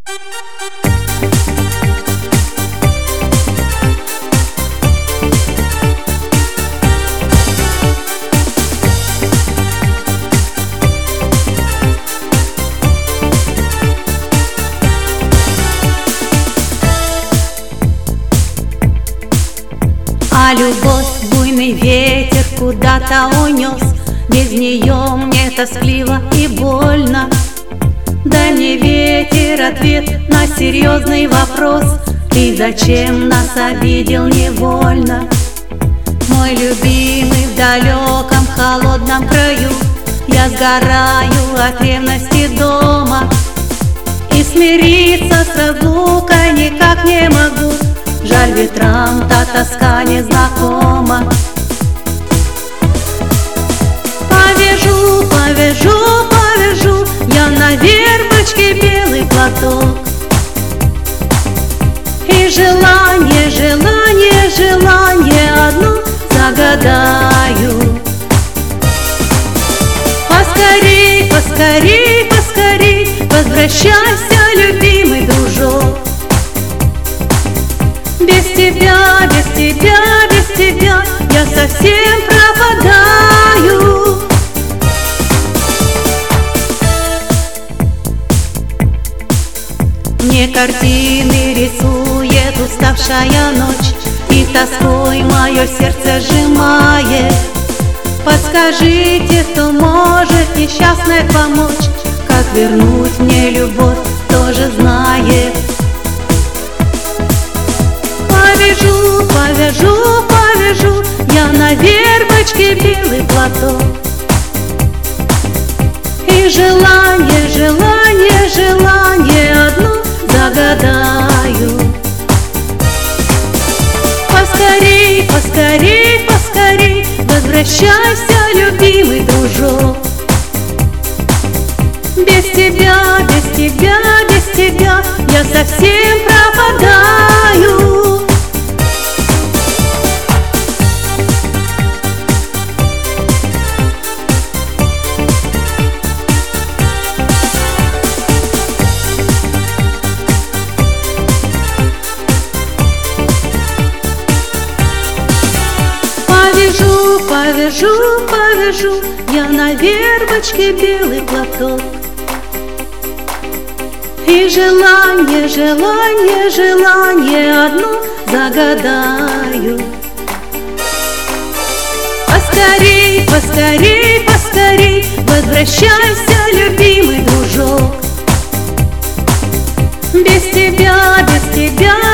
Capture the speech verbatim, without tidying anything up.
А любовь буйный ветер куда-то унес, без нее мне тоскливо и больно. Дай мне, ветер, ответ на серьезный вопрос: ты зачем нас обидел невольно? Мой любимый, в далеком холодном краю я сгораю от ревности дома, и смириться с разлукой никак не могу. Жаль, ветрам та тоска незнакома. Повяжу, повяжу, повяжу я на вербочке белый платок, и желание, желание, желание одно загадаю. Поскорей, поскорей, поскорей возвращайся, любимый дружок. Без тебя, без тебя, без тебя я совсем пропадаю. Мне картины рисует уставшая ночь, и тоской мое сердце сжимает. Подскажите, кто может несчастной помочь, как вернуть мне любовь, тоже знает. Повяжу, повяжу, повяжу я на вербочке белый платок, и желание, желание, желание одно загадаю. Поскорей, поскорей, поскорей возвращайся, любимый дружок. Без тебя, без тебя, без тебя я совсем пропадаю. Повяжу, повяжу, повяжу я на вербочке белый платок, и желание, желание, желание одно загадаю. Поскорей, поскорей, поскорей возвращайся, любимый дружок. Без тебя, без тебя,